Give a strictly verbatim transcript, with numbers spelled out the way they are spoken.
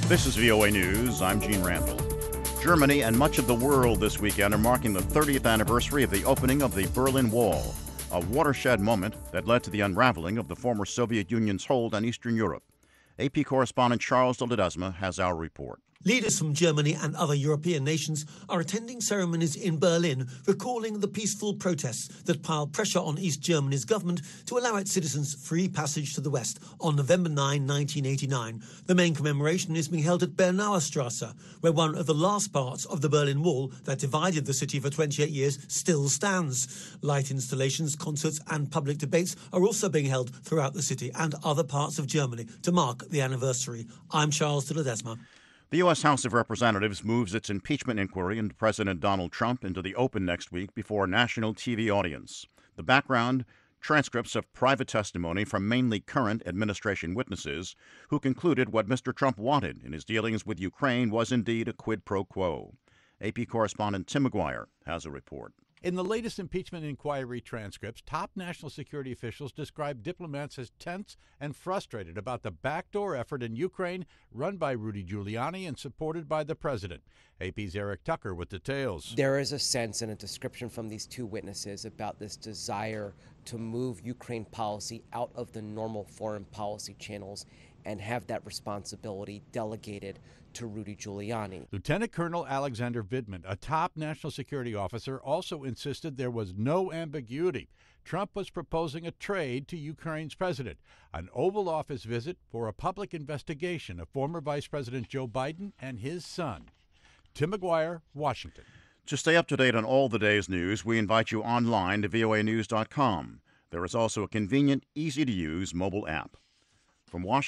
This is V O A News. I'm Gene Randall. Germany and much of the world this weekend are marking the thirtieth anniversary of the opening of the Berlin Wall, a watershed moment that led to the unraveling of the former Soviet Union's hold on Eastern Europe. A P correspondent Charles de Ledesma has our report. Leaders from Germany and other European nations are attending ceremonies in Berlin, recalling the peaceful protests that piled pressure on East Germany's government to allow its citizens free passage to the West on November ninth, nineteen eighty-nine. The main commemoration is being held at Bernauer Strasse, where one of the last parts of the Berlin Wall that divided the city for twenty-eight years still stands. Light installations, concerts and public debates are also being held throughout the city and other parts of Germany to mark the anniversary. I'm Charles de Ledesma. The U S. House of Representatives moves its impeachment inquiry into President Donald Trump into the open next week before a national T V audience. The background: transcripts of private testimony from mainly current administration witnesses who concluded what Mister Trump wanted in his dealings with Ukraine was indeed a quid pro quo. A P correspondent Tim McGuire has a report. In the latest impeachment inquiry transcripts, top national security officials described diplomats as tense and frustrated about the backdoor effort in Ukraine run by Rudy Giuliani and supported by the president. A P's Eric Tucker with details. There is a sense and a description from these two witnesses about this desire to move Ukraine policy out of the normal foreign policy channels and have that responsibility delegated to Rudy Giuliani. Lieutenant Colonel Alexander Vidman, a top national security officer, also insisted there was no ambiguity. Trump was proposing a trade to Ukraine's president, an Oval Office visit for a public investigation of former Vice President Joe Biden and his son. Tim McGuire, Washington. To stay up to date on all the day's news, we invite you online to V O A news dot com. There is also a convenient, easy-to-use mobile app. From Washington.